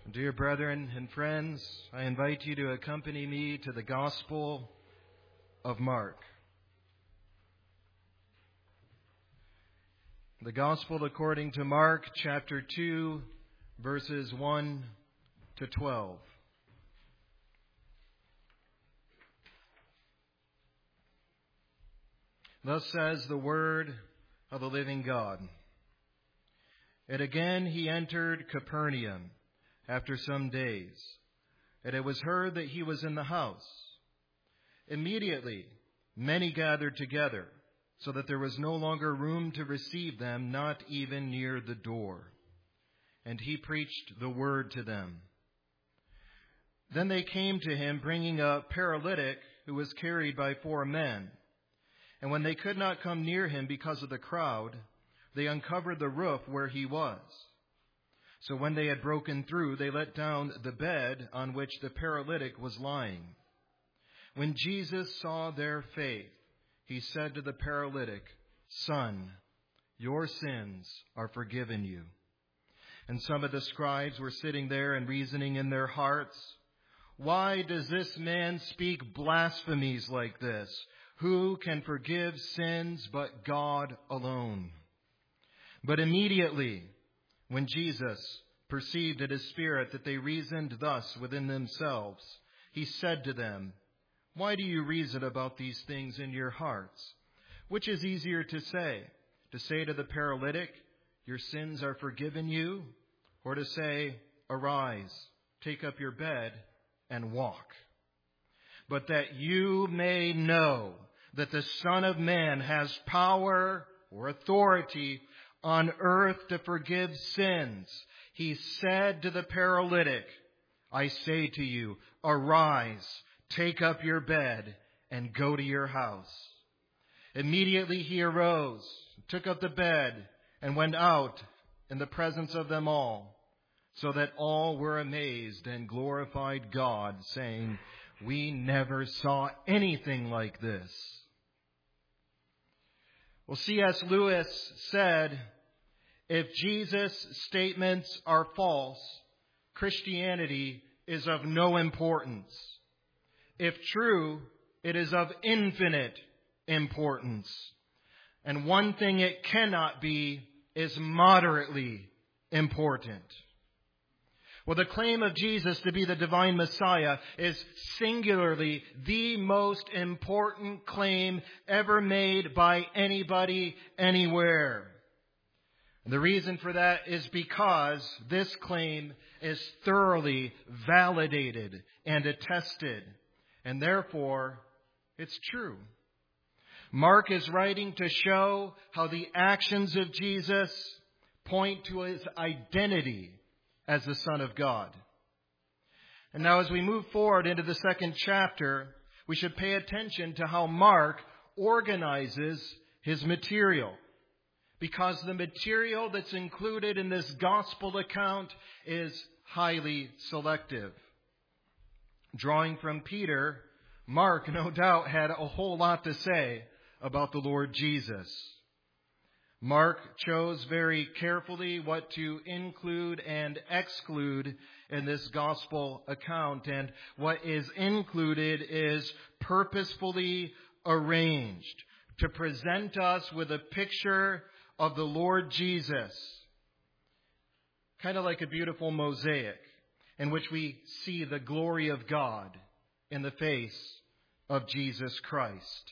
Dear brethren and friends, I invite you to accompany me to the Gospel of Mark. The Gospel according to Mark, chapter 2, verses 1 to 12. Thus says the word of the living God. And again he entered Capernaum after some days, and it was heard that he was in the house. Immediately many gathered together, so that there was no longer room to receive them, not even near the door. And he preached the word to them. Then they came to him, bringing a paralytic who was carried by 4 men. And when they could not come near him because of the crowd, they uncovered the roof where he was. So when they had broken through, they let down the bed on which the paralytic was lying. When Jesus saw their faith, he said to the paralytic, "Son, your sins are forgiven you." And some of the scribes were sitting there and reasoning in their hearts, "Why does this man speak blasphemies like this? Who can forgive sins but God alone?" But immediately, when Jesus perceived in his spirit that they reasoned thus within themselves, he said to them, "Why do you reason about these things in your hearts? Which is easier to say to the paralytic, 'Your sins are forgiven you,' or to say, 'Arise, take up your bed and walk'? But that you may know that the Son of Man has power or authority on earth to forgive sins, he said to the paralytic, 'I say to you, arise, take up your bed, and go to your house.' Immediately he arose, took up the bed, and went out in the presence of them all, so that all were amazed and glorified God, saying, 'We never saw anything like this.'" Well, C.S. Lewis said, "If Jesus' statements are false, Christianity is of no importance. If true, it is of infinite importance. And one thing it cannot be is moderately important." Well, the claim of Jesus to be the divine Messiah is singularly the most important claim ever made by anybody, anywhere. And the reason for that is because this claim is thoroughly validated and attested, and therefore it's true. Mark is writing to show how the actions of Jesus point to his identity as the Son of God. And now as we move forward into the second chapter, we should pay attention to how Mark organizes his material, because the material that's included in this gospel account is highly selective. Drawing from Peter, Mark no doubt had a whole lot to say about the Lord Jesus. Mark chose very carefully what to include and exclude in this gospel account, and what is included is purposefully arranged to present us with a picture of the Lord Jesus, kind of like a beautiful mosaic in which we see the glory of God in the face of Jesus Christ.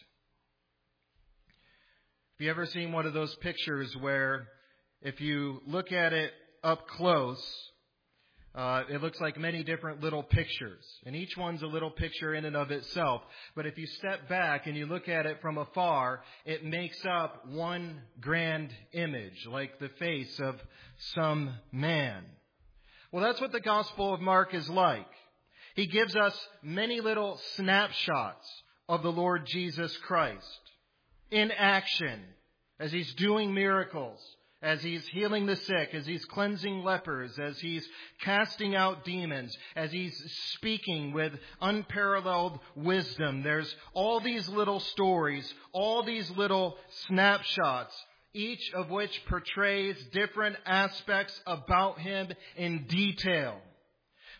Have you ever seen one of those pictures where if you look at it up close, it looks like many different little pictures, and each one's a little picture in and of itself. But if you step back and you look at it from afar, it makes up one grand image, like the face of some man. Well, that's what the Gospel of Mark is like. He gives us many little snapshots of the Lord Jesus Christ in action, as he's doing miracles, as he's healing the sick, as he's cleansing lepers, as he's casting out demons, as he's speaking with unparalleled wisdom. There's all these little stories, all these little snapshots, each of which portrays different aspects about him in detail.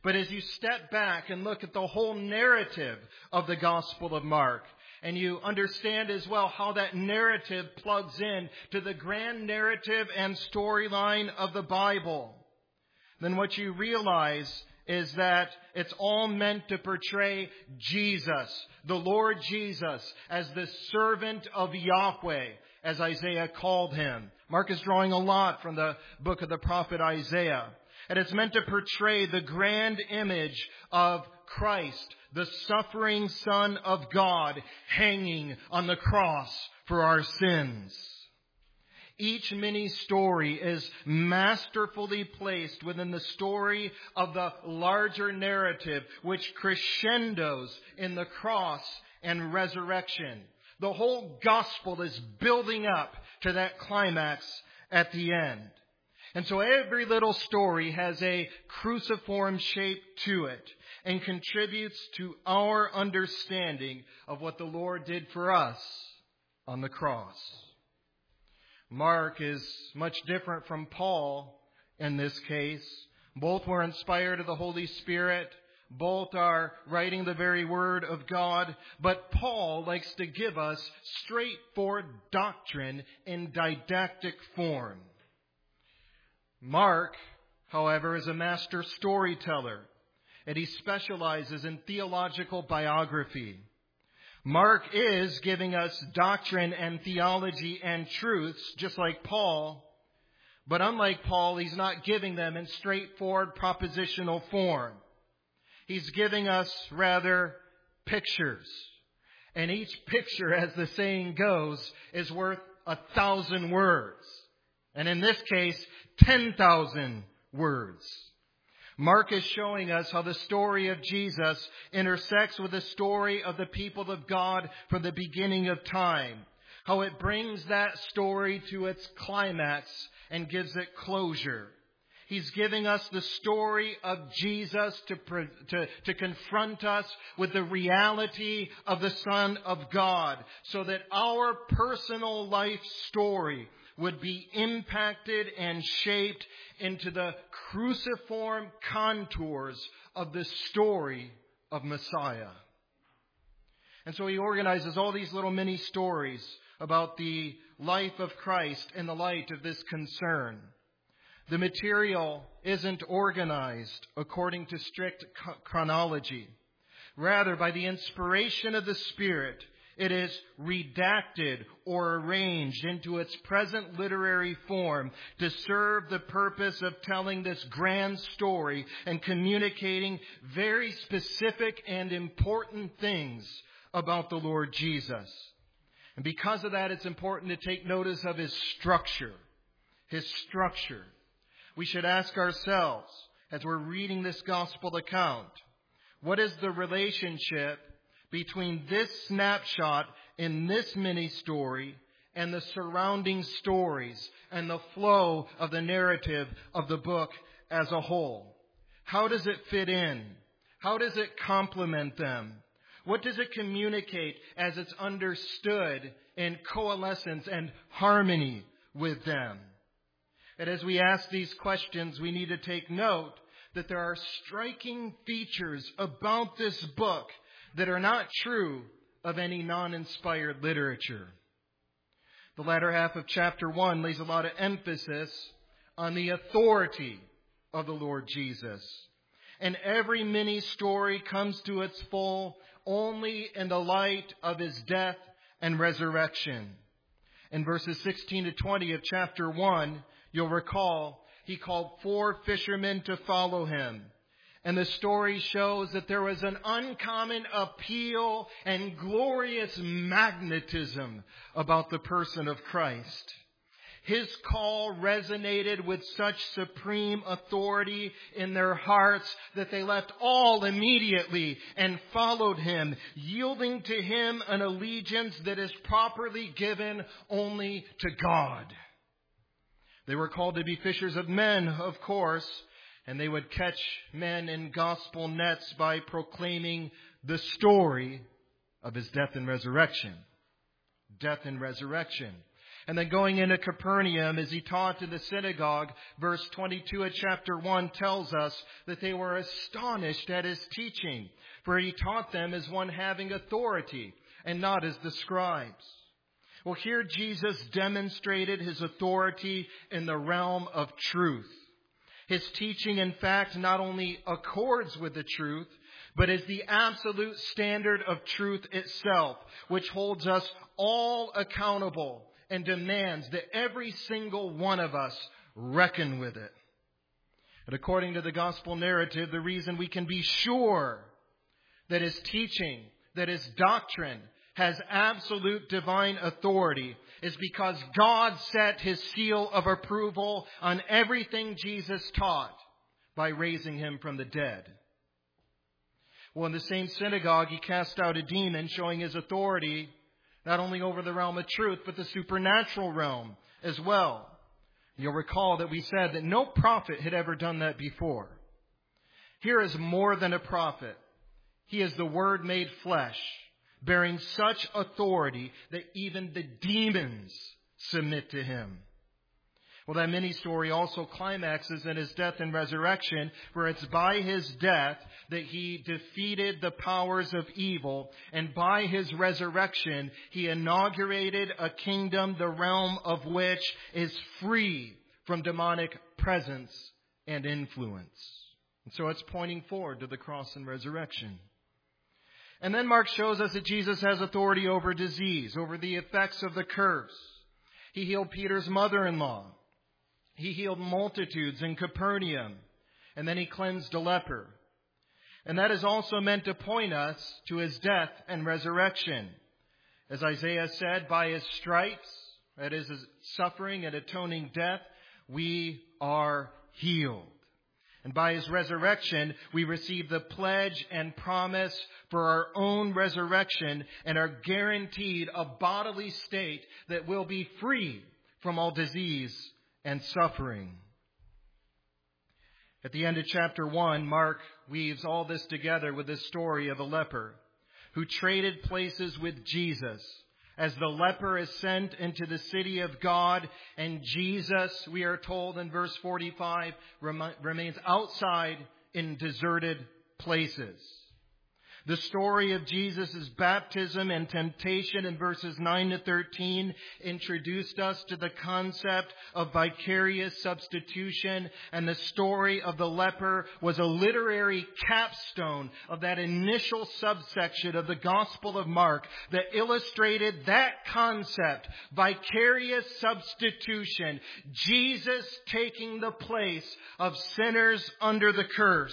But as you step back and look at the whole narrative of the Gospel of Mark, and you understand as well how that narrative plugs in to the grand narrative and storyline of the Bible, then what you realize is that it's all meant to portray Jesus, the Lord Jesus, as the servant of Yahweh, as Isaiah called him. Mark is drawing a lot from the book of the prophet Isaiah. And it's meant to portray the grand image of Christ, the suffering Son of God, hanging on the cross for our sins. Each mini story is masterfully placed within the story of the larger narrative, which crescendos in the cross and resurrection. The whole gospel is building up to that climax at the end. And so every little story has a cruciform shape to it and contributes to our understanding of what the Lord did for us on the cross. Mark is much different from Paul in this case. Both were inspired of the Holy Spirit. Both are writing the very word of God. But Paul likes to give us straightforward doctrine in didactic form. Mark, however, is a master storyteller, and he specializes in theological biography. Mark is giving us doctrine and theology and truths, just like Paul. But unlike Paul, he's not giving them in straightforward propositional form. He's giving us, rather, pictures. And each picture, as the saying goes, is worth 1,000 words. And in this case, 10,000 words. Mark is showing us how the story of Jesus intersects with the story of the people of God from the beginning of time. How it brings that story to its climax and gives it closure. He's giving us the story of Jesus to confront us with the reality of the Son of God, so that our personal life story would be impacted and shaped into the cruciform contours of the story of Messiah. And so he organizes all these little mini stories about the life of Christ in the light of this concern. The material isn't organized according to strict chronology. Rather, by the inspiration of the Spirit, it is redacted or arranged into its present literary form to serve the purpose of telling this grand story and communicating very specific and important things about the Lord Jesus. And because of that, it's important to take notice of his structure. His structure. We should ask ourselves, as we're reading this gospel account, what is the relationship between this snapshot in this mini story and the surrounding stories and the flow of the narrative of the book as a whole? How does it fit in? How does it complement them? What does it communicate as it's understood in coalescence and harmony with them? And as we ask these questions, we need to take note that there are striking features about this book that are not true of any non-inspired literature. The latter half of chapter 1 lays a lot of emphasis on the authority of the Lord Jesus. And every mini story comes to its full only in the light of his death and resurrection. In verses 16 to 20 of chapter 1, you'll recall, he called 4 fishermen to follow him. And the story shows that there was an uncommon appeal and glorious magnetism about the person of Christ. His call resonated with such supreme authority in their hearts that they left all immediately and followed him, yielding to him an allegiance that is properly given only to God. They were called to be fishers of men, of course, and they would catch men in gospel nets by proclaiming the story of his death and resurrection. Death and resurrection. And then going into Capernaum, as he taught in the synagogue, verse 22 of chapter 1 tells us that they were astonished at his teaching, for he taught them as one having authority and not as the scribes. Well, here Jesus demonstrated his authority in the realm of truth. His teaching, in fact, not only accords with the truth, but is the absolute standard of truth itself, which holds us all accountable and demands that every single one of us reckon with it. But according to the gospel narrative, the reason we can be sure that his teaching, that his doctrine has absolute divine authority is because God set his seal of approval on everything Jesus taught by raising him from the dead. Well, in the same synagogue, he cast out a demon, showing his authority not only over the realm of truth, but the supernatural realm as well. You'll recall that we said that no prophet had ever done that before. Here is more than a prophet. He is the Word made flesh, bearing such authority that even the demons submit to him. Well, that mini-story also climaxes in his death and resurrection, where it's by his death that he defeated the powers of evil, and by his resurrection, he inaugurated a kingdom, the realm of which is free from demonic presence and influence. And so it's pointing forward to the cross and resurrection. And then Mark shows us that Jesus has authority over disease, over the effects of the curse. He healed Peter's mother-in-law. He healed multitudes in Capernaum, and then he cleansed a leper. And that is also meant to point us to his death and resurrection. As Isaiah said, by his stripes, that is his suffering and atoning death, we are healed. And by his resurrection, we receive the pledge and promise for our own resurrection and are guaranteed a bodily state that will be free from all disease and suffering. At the end of chapter 1, Mark weaves all this together with the story of a leper who traded places with Jesus as the leper is sent into the city of God, and Jesus, we are told in verse 45, remains outside in deserted places. The story of Jesus' baptism and temptation in verses 9 to 13 introduced us to the concept of vicarious substitution, and the story of the leper was a literary capstone of that initial subsection of the Gospel of Mark that illustrated that concept, vicarious substitution, Jesus taking the place of sinners under the curse.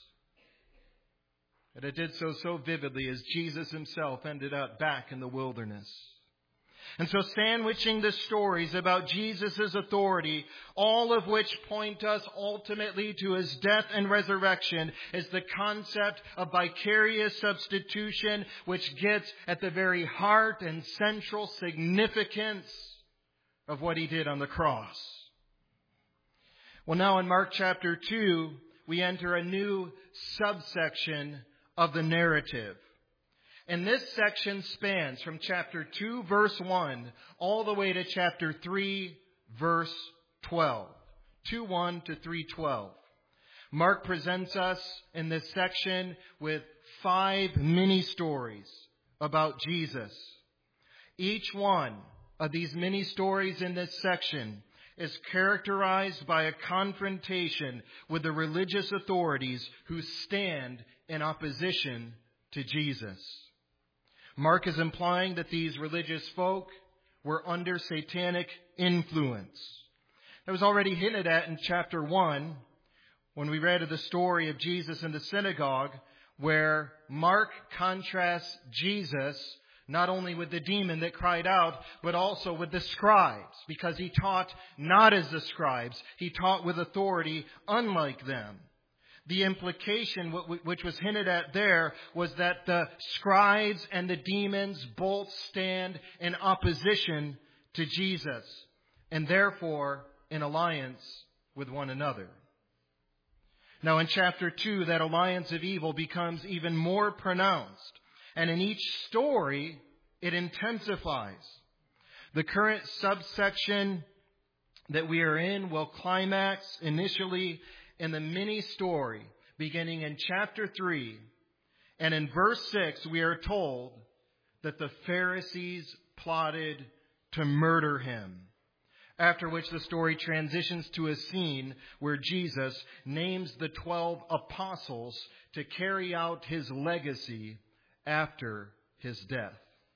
And it did so vividly as Jesus himself ended up back in the wilderness. And so sandwiching the stories about Jesus' authority, all of which point us ultimately to his death and resurrection, is the concept of vicarious substitution, which gets at the very heart and central significance of what he did on the cross. Well, now in Mark chapter 2, we enter a new subsection of the narrative. And this section spans from chapter 2, verse 1, all the way to chapter 3, verse 12. 2:1 to 3:12. Mark presents us in this section with 5 mini-stories about Jesus. Each one of these mini-stories in this section is characterized by a confrontation with the religious authorities who stand in opposition to Jesus. Mark is implying that these religious folk were under satanic influence. That was already hinted at in chapter 1 when we read of the story of Jesus in the synagogue, where Mark contrasts Jesus not only with the demon that cried out, but also with the scribes, because he taught not as the scribes. He taught with authority unlike them. The implication, which was hinted at there, was that the scribes and the demons both stand in opposition to Jesus, and therefore in alliance with one another. Now in chapter 2, that alliance of evil becomes even more pronounced. And in each story, it intensifies. The current subsection that we are in will climax initially in the mini story beginning in chapter 3. And in verse 6, we are told that the Pharisees plotted to murder him. After which the story transitions to a scene where Jesus names the 12 apostles to carry out his legacy after his death.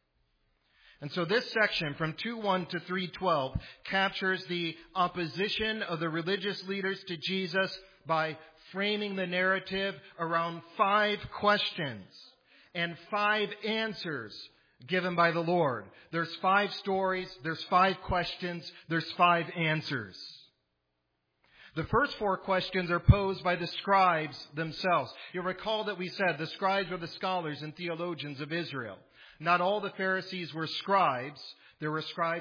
And so this section from 2:1 to 3:12 captures the opposition of the religious leaders to Jesus by framing the narrative around 5 questions and 5 answers given by the Lord. There's 5 stories, there's 5 questions, there's 5 answers. The first 4 questions are posed by the scribes themselves. You'll recall that we said the scribes were the scholars and theologians of Israel. Not all the Pharisees were scribes. There were scribes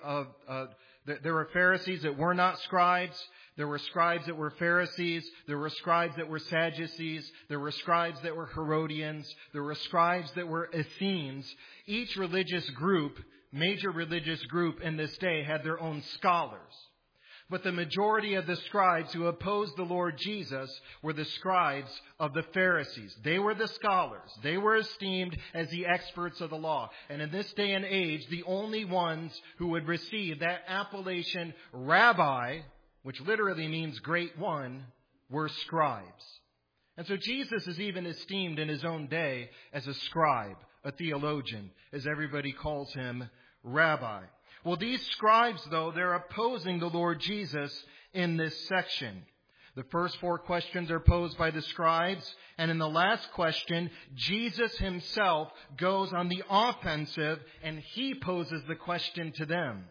there were Pharisees that were not scribes. There were scribes that were Pharisees. There were scribes that were Sadducees. There were scribes that were Herodians. There were scribes that were Essenes. Each religious group, major religious group in this day, had their own scholars. But the majority of the scribes who opposed the Lord Jesus were the scribes of the Pharisees. They were the scholars. They were esteemed as the experts of the law. And in this day and age, the only ones who would receive that appellation rabbi, which literally means great one, were scribes. And so Jesus is even esteemed in his own day as a scribe, a theologian, as everybody calls him rabbi. Well, these scribes, though, they're opposing the Lord Jesus in this section. The first 4 questions are posed by the scribes, and in the last question, Jesus himself goes on the offensive, and he poses the question to them.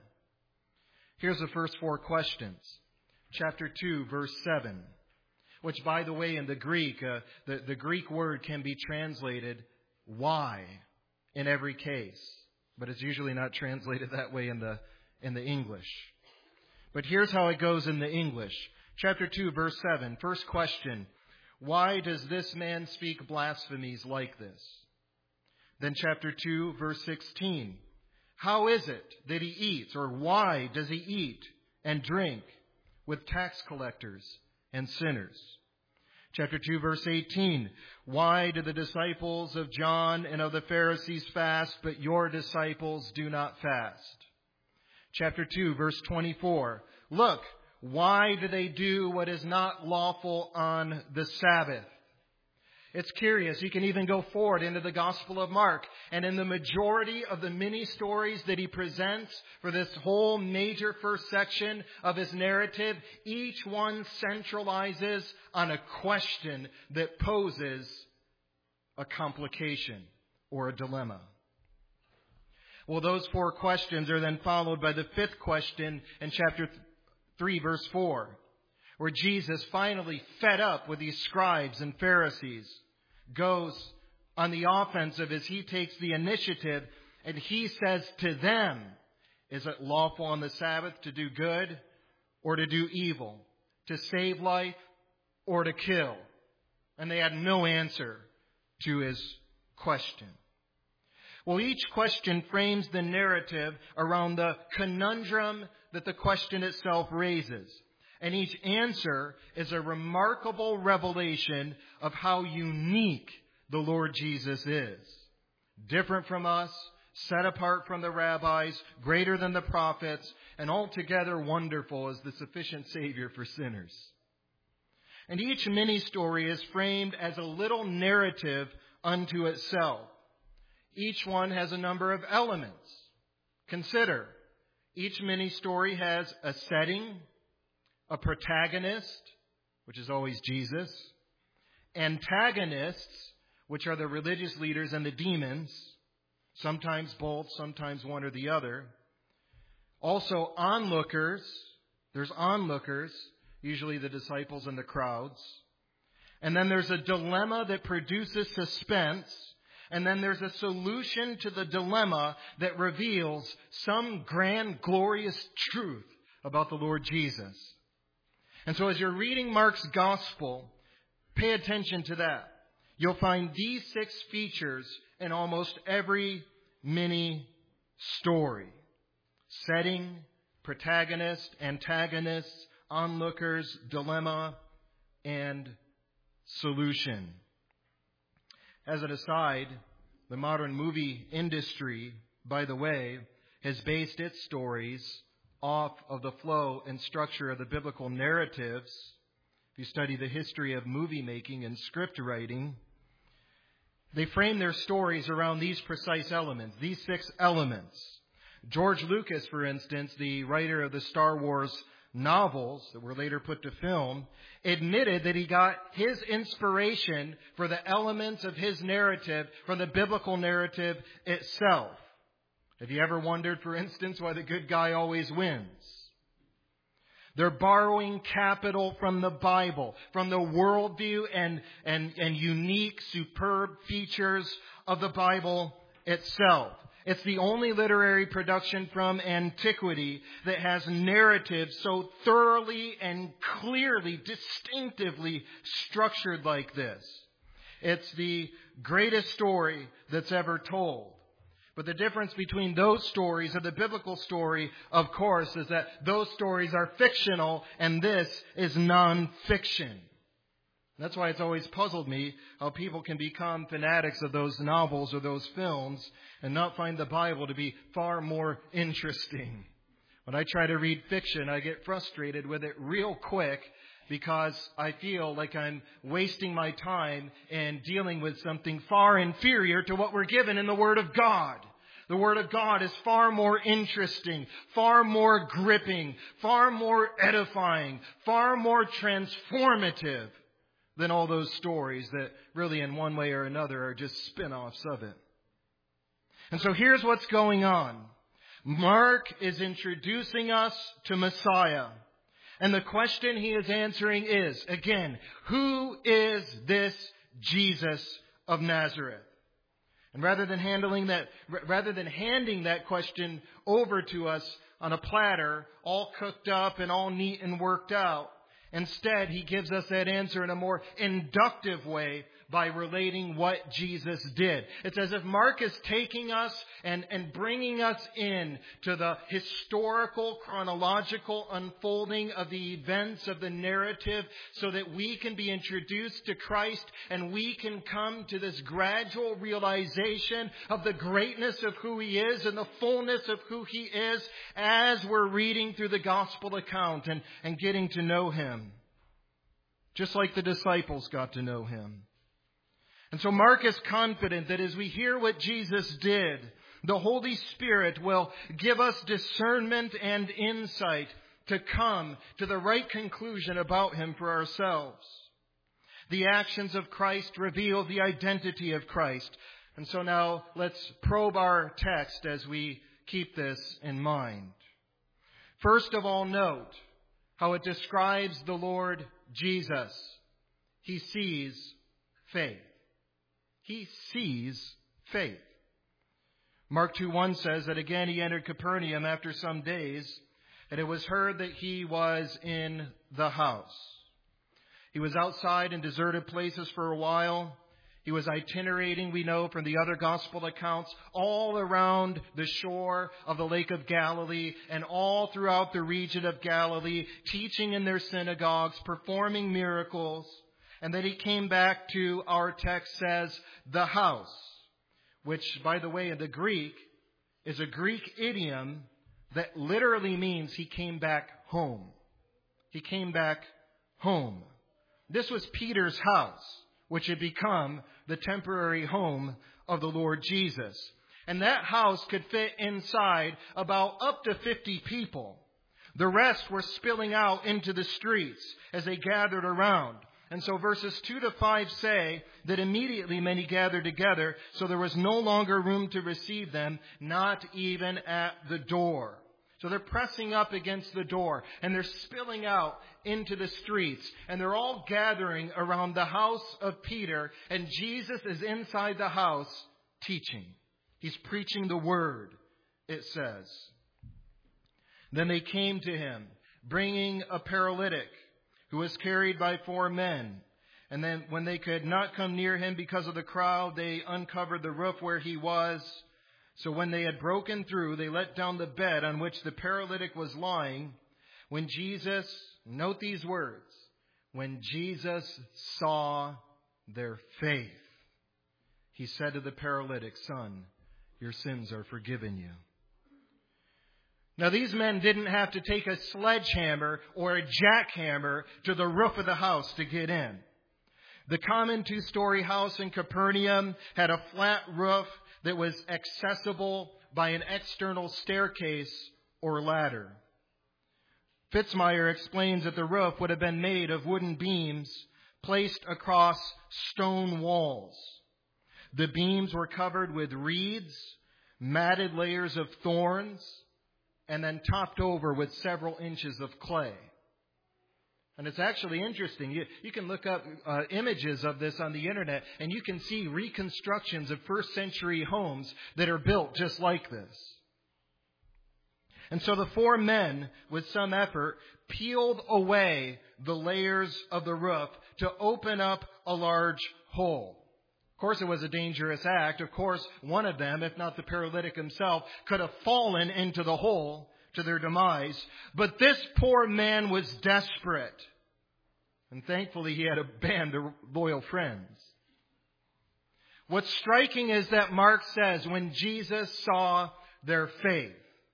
Here's the first 4 questions. Chapter 2, verse 7, which, by the way, in the Greek, the Greek word can be translated why in every case. But it's usually not translated that way in the English. But here's how it goes in the English. Chapter 2, verse 7. First question. Why does this man speak blasphemies like this? Then chapter 2, verse 16. How is it that he eats, or why does he eat and drink with tax collectors and sinners? Chapter 2, verse 18. Why do the disciples of John and of the Pharisees fast, but your disciples do not fast? Chapter 2, verse 24. Look, why do they do what is not lawful on the Sabbath? It's curious. You can even go forward into the Gospel of Mark. And in the majority of the many stories that he presents for this whole major first section of his narrative, each one centralizes on a question that poses a complication or a dilemma. Well, those 4 questions are then followed by the 5th question in chapter 3, verse 4. Where Jesus, finally fed up with these scribes and Pharisees, goes on the offensive as he takes the initiative, and he says to them, is it lawful on the Sabbath to do good or to do evil, to save life or to kill? And they had no answer to his question. Well, each question frames the narrative around the conundrum that the question itself raises. And each answer is a remarkable revelation of how unique the Lord Jesus is. Different from us, set apart from the rabbis, greater than the prophets, and altogether wonderful as the sufficient Savior for sinners. And each mini-story is framed as a little narrative unto itself. Each one has a number of elements. Consider, each mini-story has a setting, a protagonist, which is always Jesus, antagonists, which are the religious leaders and the demons, sometimes both, sometimes one or the other. Also onlookers, there's onlookers, usually the disciples and the crowds. And then there's a dilemma that produces suspense. And then there's a solution to the dilemma that reveals some grand, glorious truth about the Lord Jesus. And so as you're reading Mark's gospel, pay attention to that. You'll find these 6 features in almost every mini story. setting, protagonist, antagonist, onlookers, dilemma, and solution. As an aside, the modern movie industry, by the way, has based its stories off of the flow and structure of the biblical narratives. If you study the history of movie making and script writing, they frame their stories around these precise elements, these 6 elements. George Lucas, for instance, the writer of the Star Wars novels that were later put to film, admitted that he got his inspiration for the elements of his narrative from the biblical narrative itself. Have you ever wondered, for instance, why the good guy always wins? They're borrowing capital from the Bible, from the worldview and unique, superb features of the Bible itself. It's the only literary production from antiquity that has narrative so thoroughly and clearly, distinctively structured like this. It's the greatest story that's ever told. But the difference between those stories and the biblical story, of course, is that those stories are fictional and this is non-fiction. That's why it's always puzzled me how people can become fanatics of those novels or those films and not find the Bible to be far more interesting. When I try to read fiction, I get frustrated with it real quick because I feel like I'm wasting my time and dealing with something far inferior to what we're given in the Word of God. The Word of God is far more interesting, far more gripping, far more edifying, far more transformative than all those stories that really in one way or another are just spin-offs of it. And so here's what's going on. Mark is introducing us to Messiah. And the question he is answering is, again, who is this Jesus of Nazareth? And rather than handing that question over to us on a platter, all cooked up and all neat and worked out, instead, he gives us that answer in a more inductive way by relating what Jesus did. It's as if Mark is taking us and bringing us in to the historical, chronological unfolding of the events of the narrative so that we can be introduced to Christ and we can come to this gradual realization of the greatness of who He is and the fullness of who He is as we're reading through the gospel account and getting to know Him. Just like the disciples got to know Him. And so Mark is confident that as we hear what Jesus did, the Holy Spirit will give us discernment and insight to come to the right conclusion about Him for ourselves. The actions of Christ reveal the identity of Christ. And so now let's probe our text as we keep this in mind. First of all, note how it describes the Lord Jesus. He sees faith. He sees faith. Mark 2:1 says that again He entered Capernaum after some days, and it was heard that He was in the house. He was outside in deserted places for a while. He was itinerating, we know from the other gospel accounts, all around the shore of the Lake of Galilee and all throughout the region of Galilee, teaching in their synagogues, performing miracles. And then He came back to, our text says, the house, which, by the way, in the Greek, is a Greek idiom that literally means He came back home. He came back home. This was Peter's house, which had become the temporary home of the Lord Jesus. And that house could fit inside about up to 50 people. The rest were spilling out into the streets as they gathered around. And so verses 2-5 say that immediately many gathered together, so there was no longer room to receive them, not even at the door. So they're pressing up against the door, and they're spilling out into the streets, and they're all gathering around the house of Peter, and Jesus is inside the house teaching. He's preaching the word, it says. Then they came to Him, bringing a paralytic, who was carried by 4 men. And then when they could not come near Him because of the crowd, they uncovered the roof where He was. So when they had broken through, they let down the bed on which the paralytic was lying. When Jesus, note these words, when Jesus saw their faith, he said to the paralytic, "Son, your sins are forgiven you." Now these men didn't have to take a sledgehammer or a jackhammer to the roof of the house to get in. The common 2-story house in Capernaum had a flat roof that was accessible by an external staircase or ladder. Fitzmyer explains that the roof would have been made of wooden beams placed across stone walls. The beams were covered with reeds, matted layers of thorns, and then topped over with several inches of clay. And it's actually interesting. You can look up images of this on the internet, and you can see reconstructions of first century homes that are built just like this. And so the 4 men, with some effort, peeled away the layers of the roof to open up a large hole. Of course, it was a dangerous act. Of course, one of them, if not the paralytic himself, could have fallen into the hole to their demise. But this poor man was desperate. And thankfully, he had a band of loyal friends. What's striking is that Mark says, when Jesus saw their faith.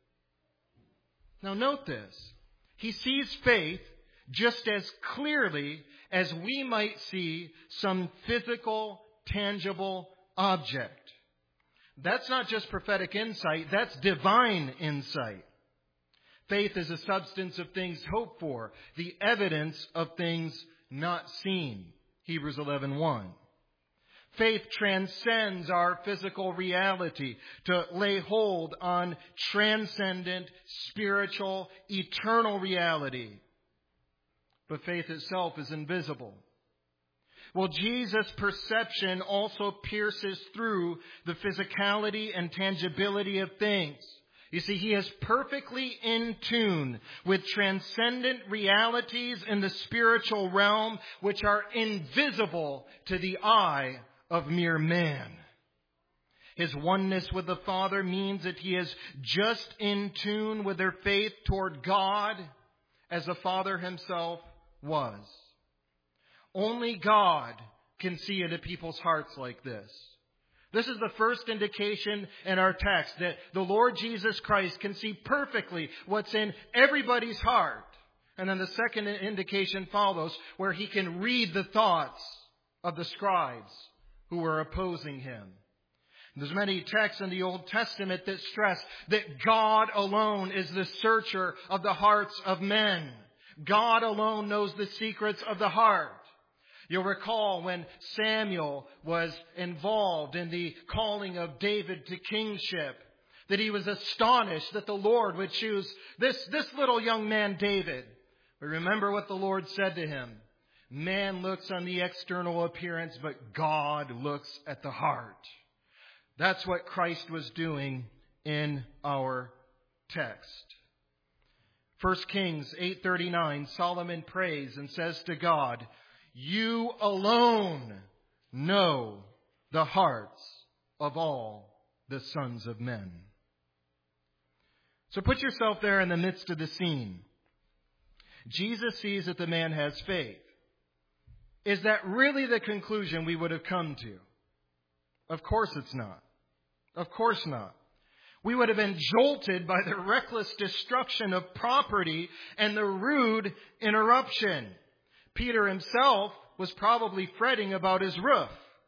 Now note this. He sees faith just as clearly as we might see some physical, tangible object. That's not just prophetic insight, that's divine insight. Faith is a substance of things hoped for, the evidence of things not seen. Hebrews 11:1. Faith transcends our physical reality to lay hold on transcendent, spiritual, eternal reality. But faith itself is invisible. Well, Jesus' perception also pierces through the physicality and tangibility of things. You see, he is perfectly in tune with transcendent realities in the spiritual realm which are invisible to the eye of mere man. His oneness with the Father means that he is just in tune with their faith toward God as the Father himself was. Only God can see into people's hearts like this. This is the first indication in our text that the Lord Jesus Christ can see perfectly what's in everybody's heart. And then the second indication follows, where he can read the thoughts of the scribes who were opposing him. There's many texts in the Old Testament that stress that God alone is the searcher of the hearts of men. God alone knows the secrets of the heart. You'll recall when Samuel was involved in the calling of David to kingship, that he was astonished that the Lord would choose this little young man, David. But remember what the Lord said to him. Man looks on the external appearance, but God looks at the heart. That's what Christ was doing in our text. 1 Kings 8:39, Solomon prays and says to God, "You alone know the hearts of all the sons of men." So put yourself there in the midst of the scene. Jesus sees that the man has faith. Is that really the conclusion we would have come to? Of course it's not. Of course not. We would have been jolted by the reckless destruction of property and the rude interruption. Peter himself was probably fretting about his roof.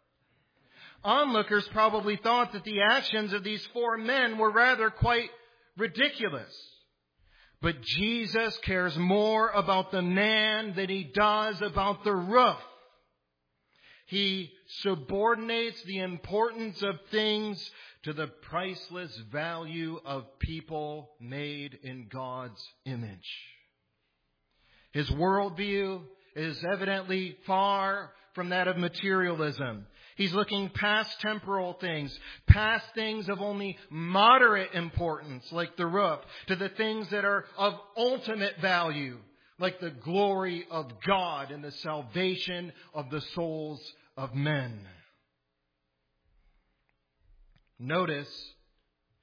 Onlookers probably thought that the actions of these 4 men were rather quite ridiculous. But Jesus cares more about the man than he does about the roof. He subordinates the importance of things to the priceless value of people made in God's image. His worldview is evidently far from that of materialism. He's looking past temporal things, past things of only moderate importance, like the roof, to the things that are of ultimate value, like the glory of God and the salvation of the souls of men. Notice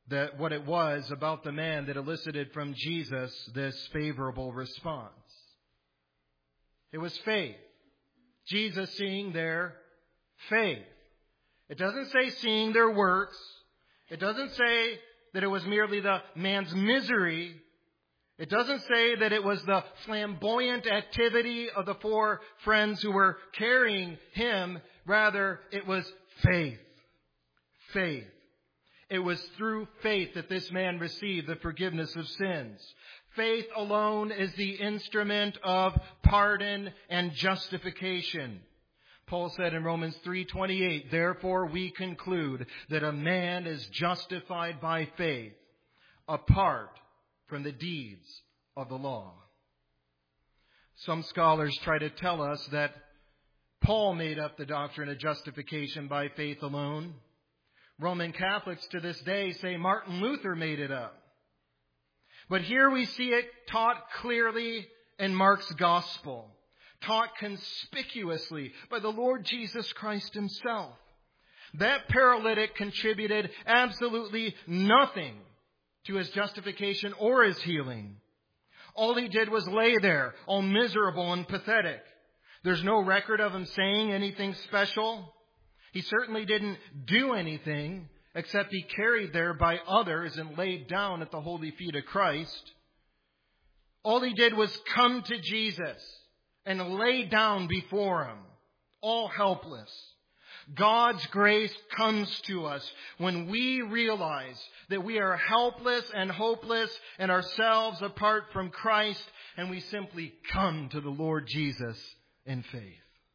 what it was about the man that elicited from Jesus this favorable response. It was faith. Jesus seeing their faith. It doesn't say seeing their works. It doesn't say that it was merely the man's misery. It doesn't say that it was the flamboyant activity of the four friends who were carrying him. Rather, it was faith. Faith. It was through faith that this man received the forgiveness of sins. Faith alone is the instrument of pardon and justification. Paul said in Romans 3:28, "Therefore we conclude that a man is justified by faith apart from the deeds of the law." Some scholars try to tell us that Paul made up the doctrine of justification by faith alone. Roman Catholics to this day say Martin Luther made it up. But here we see it taught clearly in Mark's gospel, taught conspicuously by the Lord Jesus Christ himself. That paralytic contributed absolutely nothing to his justification or his healing. All he did was lay there, all miserable and pathetic. There's no record of him saying anything special. He certainly didn't do anything except be carried there by others and laid down at the holy feet of Christ. All he did was come to Jesus and lay down before him, all helpless. God's grace comes to us when we realize that we are helpless and hopeless and ourselves apart from Christ, and we simply come to the Lord Jesus in faith.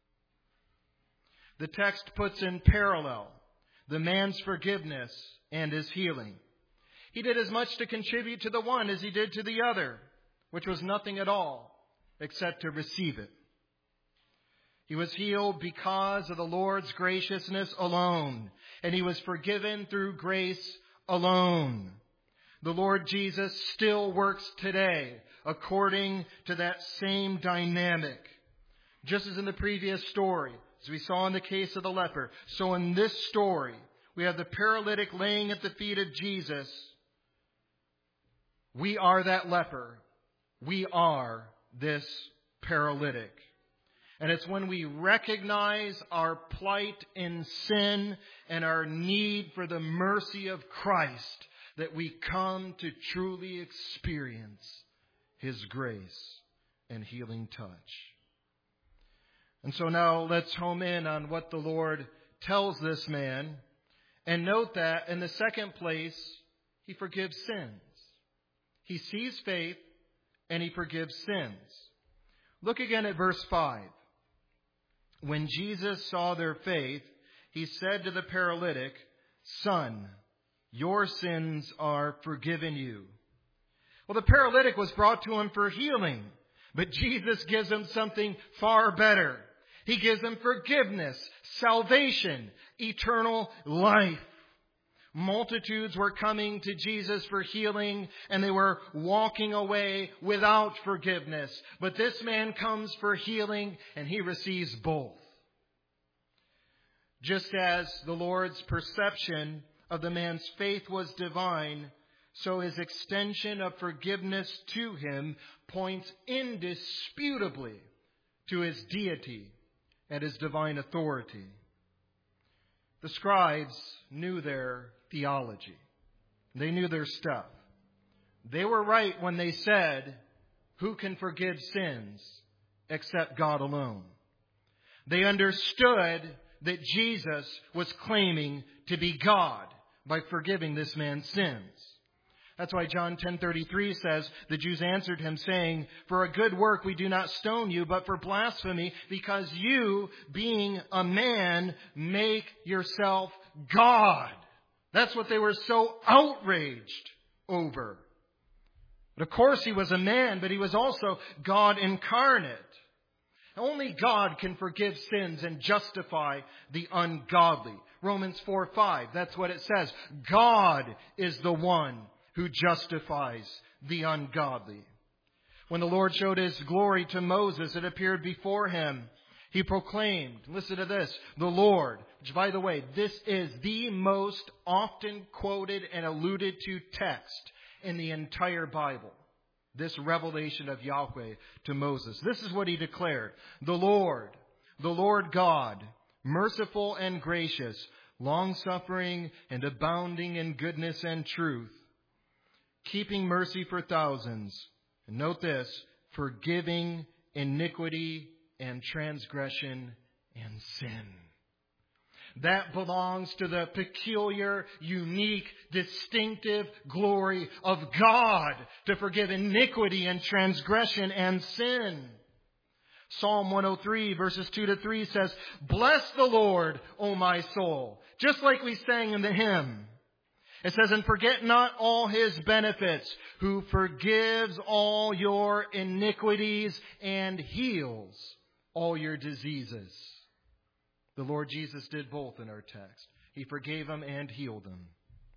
The text puts in parallel the man's forgiveness and his healing. He did as much to contribute to the one as he did to the other, which was nothing at all except to receive it. He was healed because of the Lord's graciousness alone, and he was forgiven through grace alone. The Lord Jesus still works today according to that same dynamic. Just as in the previous story, as we saw in the case of the leper, so in this story, we have the paralytic laying at the feet of Jesus. We are that leper. We are this paralytic. And it's when we recognize our plight in sin and our need for the mercy of Christ that we come to truly experience His grace and healing touch. And so now let's home in on what the Lord tells this man. And note that in the second place, He forgives sins. He sees faith and He forgives sins. Look again at verse 5. When Jesus saw their faith, He said to the paralytic, "Son, your sins are forgiven you." Well, the paralytic was brought to Him for healing, but Jesus gives him something far better. He gives him forgiveness, salvation, eternal life. Multitudes were coming to Jesus for healing, and they were walking away without forgiveness. But this man comes for healing, and he receives both. Just as the Lord's perception of the man's faith was divine, so His extension of forgiveness to him points indisputably to His deity and His divine authority. The scribes knew their theology. They knew their stuff. They were right when they said, "Who can forgive sins except God alone?" They understood that Jesus was claiming to be God by forgiving this man's sins. That's why John 10:33 says, the Jews answered Him saying, "For a good work we do not stone you, but for blasphemy, because you, being a man, make yourself God." That's what they were so outraged over. But of course He was a man, but He was also God incarnate. Only God can forgive sins and justify the ungodly. Romans 4:5, that's what it says. God is the one who justifies the ungodly. When the Lord showed His glory to Moses, it appeared before him. He proclaimed, listen to this, the Lord, which by the way, this is the most often quoted and alluded to text in the entire Bible. This revelation of Yahweh to Moses. This is what he declared. The Lord God, merciful and gracious, long-suffering and abounding in goodness and truth, keeping mercy for thousands. And note this, forgiving iniquity and transgression and sin. That belongs to the peculiar, unique, distinctive glory of God to forgive iniquity and transgression and sin. Psalm 103 verses 2-3 says, bless the Lord, O my soul. Just like we sang in the hymn. It says, and forget not all His benefits, who forgives all your iniquities and heals all your diseases. The Lord Jesus did both in our text. He forgave them and healed them.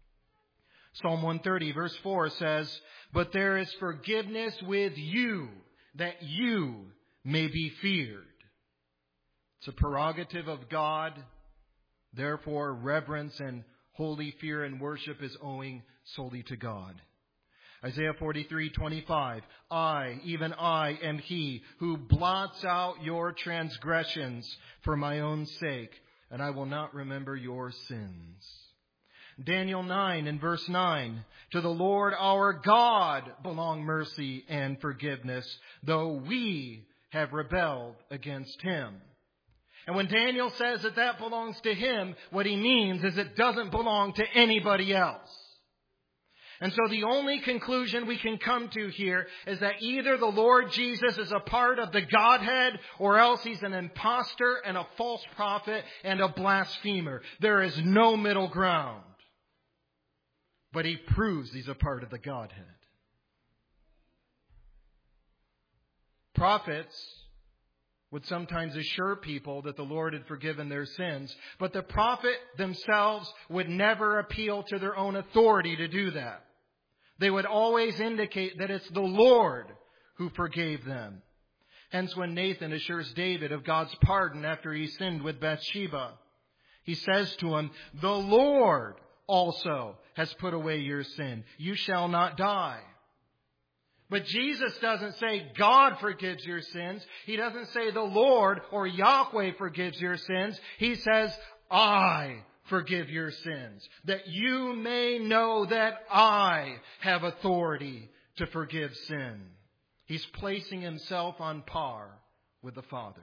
Psalm 130 verse 4 says, but there is forgiveness with you, that you may be feared. It's a prerogative of God. Therefore, reverence and holy fear and worship is owing solely to God. Isaiah 43:25, I, even I, am He who blots out your transgressions for my own sake, and I will not remember your sins. Daniel 9 and verse 9, to the Lord our God belong mercy and forgiveness, though we have rebelled against Him. And when Daniel says that that belongs to Him, what he means is it doesn't belong to anybody else. And so the only conclusion we can come to here is that either the Lord Jesus is a part of the Godhead, or else He's an imposter and a false prophet and a blasphemer. There is no middle ground. But He proves He's a part of the Godhead. Prophets would sometimes assure people that the Lord had forgiven their sins, but the prophet themselves would never appeal to their own authority to do that. They would always indicate that it's the Lord who forgave them. Hence, when Nathan assures David of God's pardon after he sinned with Bathsheba, he says to him, the Lord also has put away your sin. You shall not die. But Jesus doesn't say God forgives your sins. He doesn't say the Lord or Yahweh forgives your sins. He says, I forgive your sins, that you may know that I have authority to forgive sin. He's placing Himself on par with the Father.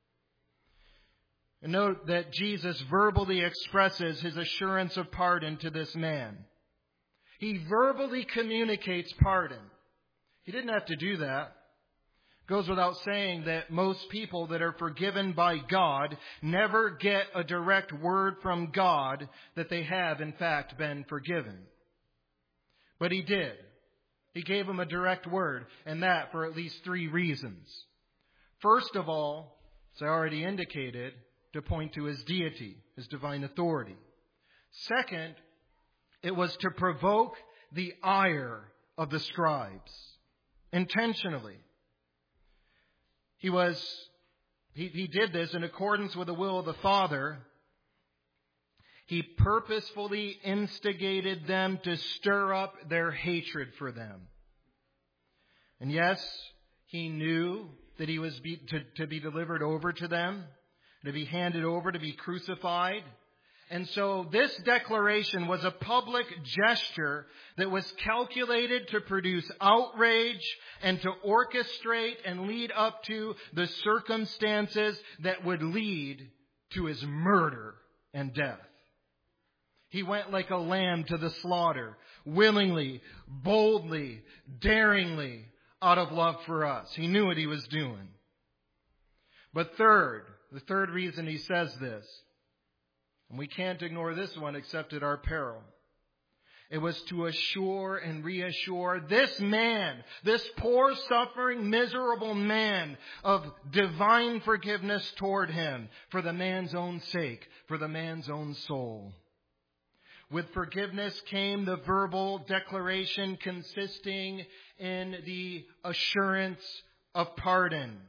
And note that Jesus verbally expresses His assurance of pardon to this man. He verbally communicates pardon. He didn't have to do that. It goes without saying that most people that are forgiven by God never get a direct word from God that they have, in fact, been forgiven. But He did. He gave them a direct word, and that for at least 3 reasons. First of all, as I already indicated, to point to His deity, His divine authority. Second, it was to provoke the ire of the scribes. Intentionally. He did this in accordance with the will of the Father. He purposefully instigated them to stir up their hatred for them. And yes, He knew that He was to be delivered over to them, to be handed over, to be crucified. And so this declaration was a public gesture that was calculated to produce outrage and to orchestrate and lead up to the circumstances that would lead to His murder and death. He went like a lamb to the slaughter, willingly, boldly, daringly, out of love for us. He knew what He was doing. But the third reason He says this, and we can't ignore this one except at our peril. It was to assure and reassure this man, this poor, suffering, miserable man, of divine forgiveness toward him for the man's own sake, for the man's own soul. With forgiveness came the verbal declaration consisting in the assurance of pardon.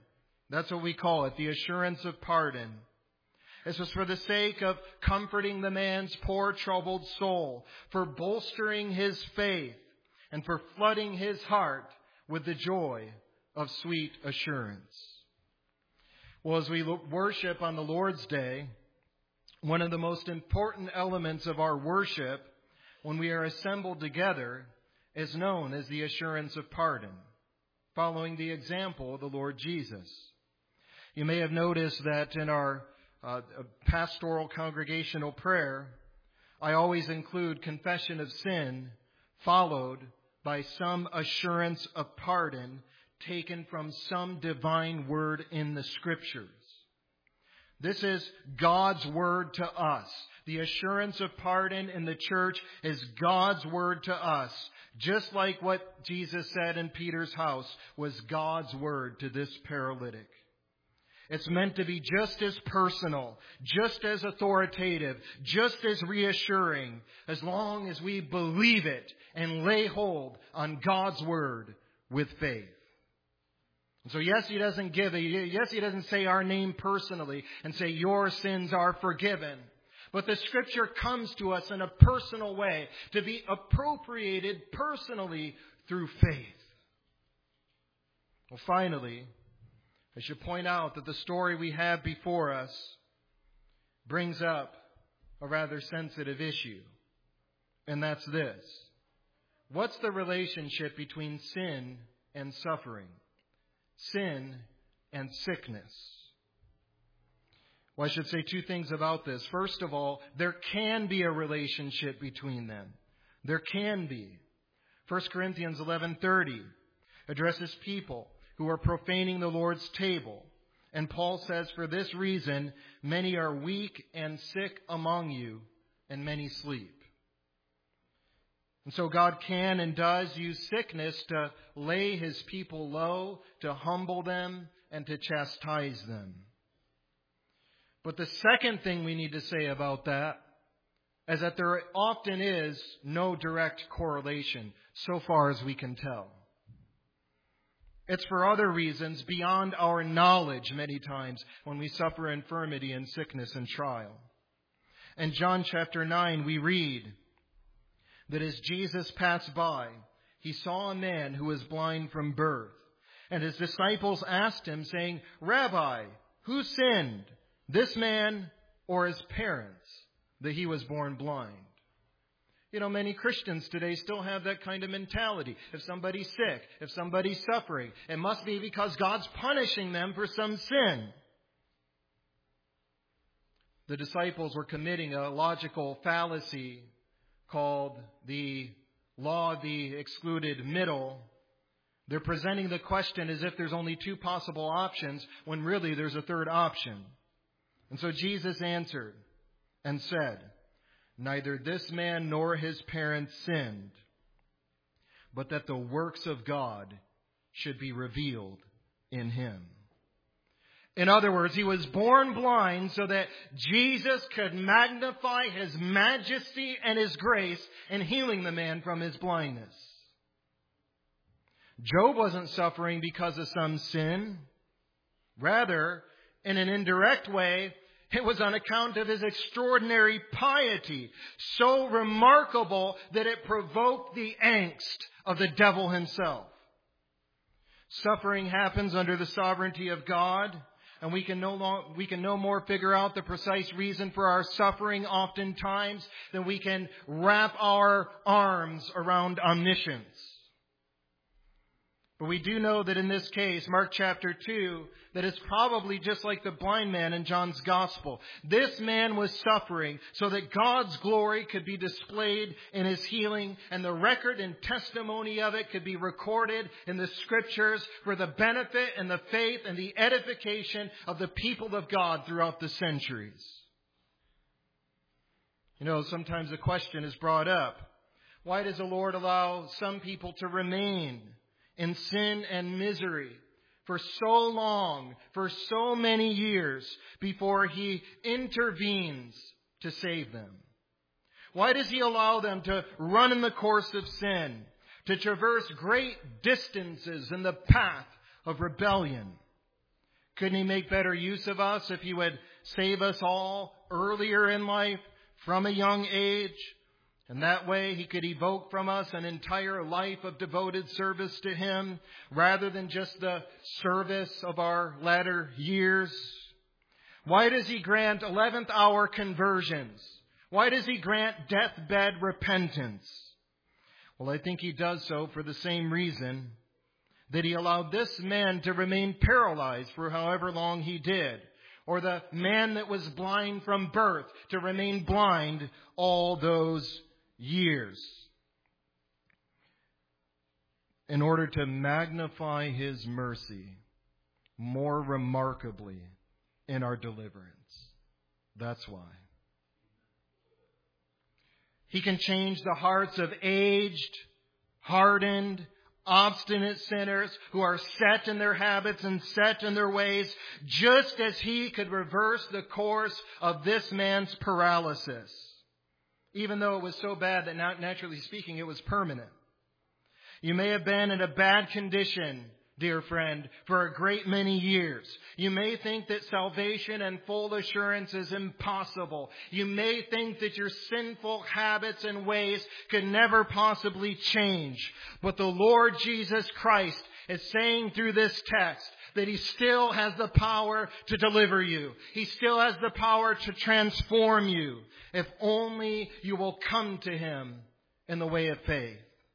That's what we call it, the assurance of pardon. This was for the sake of comforting the man's poor, troubled soul, for bolstering his faith, and for flooding his heart with the joy of sweet assurance. Well, as we worship on the Lord's Day, one of the most important elements of our worship when we are assembled together is known as the assurance of pardon, following the example of the Lord Jesus. You may have noticed that in our pastoral congregational prayer, I always include confession of sin followed by some assurance of pardon taken from some divine word in the Scriptures. This is God's word to us. The assurance of pardon in the church is God's word to us, just like what Jesus said in Peter's house was God's word to this paralytic. It's meant to be just as personal, just as authoritative, just as reassuring, as long as we believe it and lay hold on God's word with faith. And so yes, He doesn't say our name personally and say your sins are forgiven. But the Scripture comes to us in a personal way to be appropriated personally through faith. Well, finally, I should point out that the story we have before us brings up a rather sensitive issue. And that's this. What's the relationship between sin and suffering? Sin and sickness? Well, I should say two things about this. First of all, there can be a relationship between them. There can be. 1 Corinthians 11:30 addresses people who are profaning the Lord's table. And Paul says, for this reason, many are weak and sick among you, and many sleep. And so God can and does use sickness to lay His people low, to humble them, and to chastise them. But the second thing we need to say about that is that there often is no direct correlation, so far as we can tell. It's for other reasons beyond our knowledge many times when we suffer infirmity and sickness and trial. In John chapter 9, we read that as Jesus passed by, He saw a man who was blind from birth. And His disciples asked Him, saying, Rabbi, who sinned, this man or his parents, that he was born blind? You know, many Christians today still have that kind of mentality. If somebody's sick, if somebody's suffering, it must be because God's punishing them for some sin. The disciples were committing a logical fallacy called the law of the excluded middle. They're presenting the question as if there's only two possible options, when really there's a third option. And so Jesus answered and said, neither this man nor his parents sinned, but that the works of God should be revealed in him. In other words, he was born blind so that Jesus could magnify His majesty and His grace in healing the man from his blindness. Job wasn't suffering because of some sin. Rather, in an indirect way, it was on account of his extraordinary piety, so remarkable that it provoked the angst of the devil himself. Suffering happens under the sovereignty of God, and we can no more figure out the precise reason for our suffering oftentimes than we can wrap our arms around omniscience. But we do know that in this case, Mark chapter 2, that it's probably just like the blind man in John's Gospel. This man was suffering so that God's glory could be displayed in his healing, and the record and testimony of it could be recorded in the Scriptures for the benefit and the faith and the edification of the people of God throughout the centuries. You know, sometimes the question is brought up, why does the Lord allow some people to remain in sin and misery for so long, for so many years, before He intervenes to save them? Why does He allow them to run in the course of sin, to traverse great distances in the path of rebellion? Couldn't He make better use of us if He would save us all earlier in life from a young age? And that way He could evoke from us an entire life of devoted service to Him rather than just the service of our latter years. Why does He grant 11th hour conversions? Why does He grant deathbed repentance? Well, I think He does so for the same reason that He allowed this man to remain paralyzed for however long he did, or the man that was blind from birth to remain blind all those years, in order to magnify His mercy more remarkably in our deliverance. That's why. He can change the hearts of aged, hardened, obstinate sinners who are set in their habits and set in their ways, just as He could reverse the course of this man's paralysis, even though it was so bad that, not naturally speaking, it was permanent. You may have been in a bad condition, dear friend, for a great many years. You may think that salvation and full assurance is impossible. You may think that your sinful habits and ways could never possibly change. But the Lord Jesus Christ is saying through this text that He still has the power to deliver you. He still has the power to transform you, if only you will come to Him in the way of faith.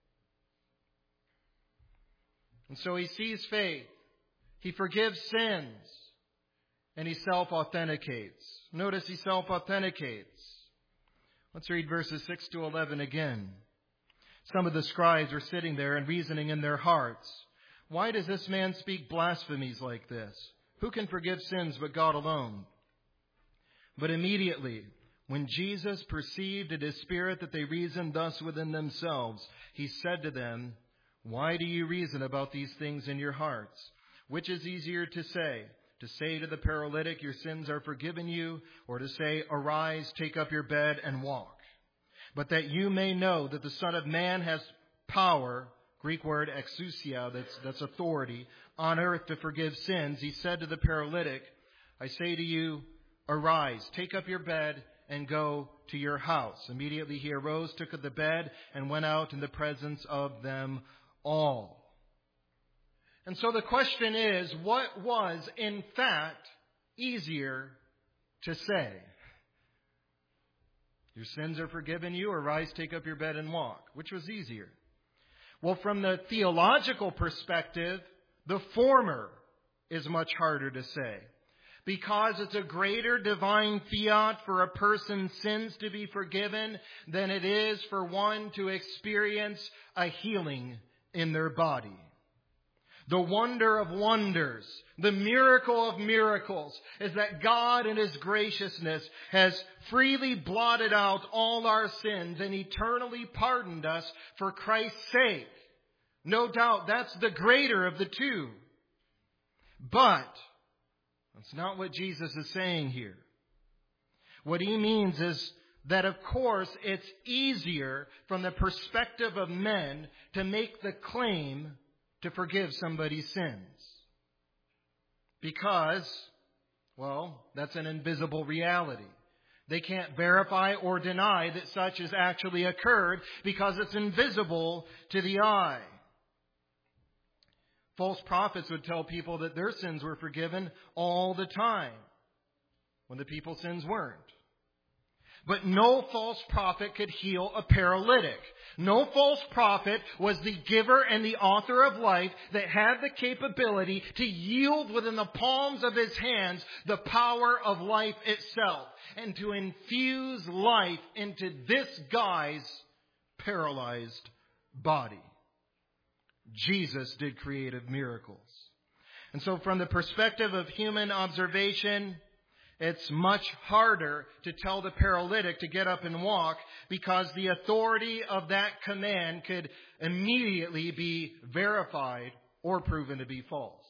And so He sees faith, He forgives sins, and He self-authenticates. Notice He self-authenticates. Let's read verses 6 to 11 again. Some of the scribes were sitting there and reasoning in their hearts, "Why does this man speak blasphemies like this? Who can forgive sins but God alone?" But immediately, when Jesus perceived in His spirit that they reasoned thus within themselves, He said to them, "Why do you reason about these things in your hearts? Which is easier to say to the paralytic, 'Your sins are forgiven you,' or to say, 'Arise, take up your bed and walk'? But that you may know that the Son of Man has power," Greek word exousia, that's authority, "on earth to forgive sins," He said to the paralytic, "I say to you, arise, take up your bed and go to your house." Immediately he arose, took up the bed, and went out in the presence of them all. And so the question is, what was in fact easier to say? "Your sins are forgiven you," or "Rise, take up your bed and walk"? Which was easier? Well, from the theological perspective, the former is much harder to say, because it's a greater divine fiat for a person's sins to be forgiven than it is for one to experience a healing in their body. The wonder of wonders, the miracle of miracles, is that God in His graciousness has freely blotted out all our sins and eternally pardoned us for Christ's sake. No doubt that's the greater of the two. But that's not what Jesus is saying here. What He means is that, of course, it's easier from the perspective of men to make the claim to forgive somebody's sins. Because, well, that's an invisible reality. They can't verify or deny that such has actually occurred because it's invisible to the eye. False prophets would tell people that their sins were forgiven all the time, when the people's sins weren't. But no false prophet could heal a paralytic. No false prophet was the giver and the author of life that had the capability to yield within the palms of His hands the power of life itself, and to infuse life into this guy's paralyzed body. Jesus did creative miracles. And so from the perspective of human observation, it's much harder to tell the paralytic to get up and walk, because the authority of that command could immediately be verified or proven to be false.